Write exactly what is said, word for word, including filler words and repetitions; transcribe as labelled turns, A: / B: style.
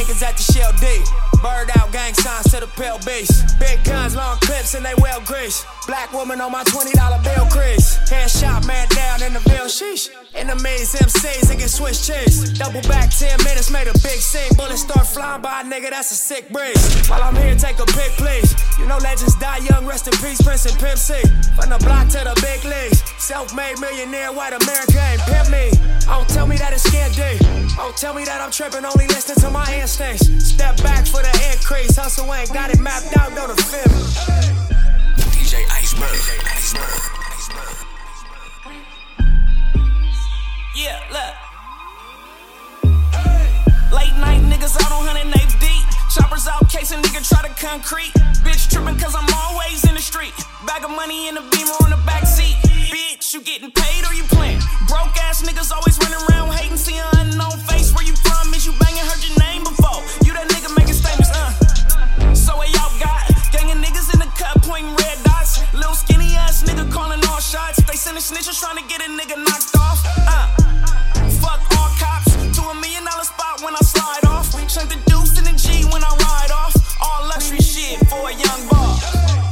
A: niggas at the Shell D. Bird out, gang signs to the pale base. Big guns, long clips, and they well greased. Black woman on my twenty dollar bill crease. Headshot, man down in the bill, sheesh. Enemies, M Cs, and get switch chase. Double back, ten minutes, made a big scene. Bullets start flying by, nigga, that's a sick breeze. While I'm here, take a pic, please. You know legends die young, rest in peace, Prince and Pimp C. From the block to the big leagues. Self-made millionaire, white America ain't pimp me. Don't tell me that it's scared D. Don't tell me that I'm tripping, only listening to my instincts. Step back for the increase. Hustle ain't got it mapped out, go to fifth.
B: D J Iceberg. D J Iceberg.
C: Yeah, look. Late night niggas out on one hundred eighth deep. Choppers out, case a nigga try to concrete. Bitch trippin' cause I'm always in the street. Bag of money in the Beamer on the backseat. Bitch, you getting paid or you playin'? Broke ass niggas always running around hating. See an unknown face, where you from? Is you bangin'? Heard your name before. You that nigga making statements, uh. So what y'all got? Gang of niggas in the cut pointing red dots. Little skinny ass nigga calling all shots. They sending snitches trying to get a nigga knocked off.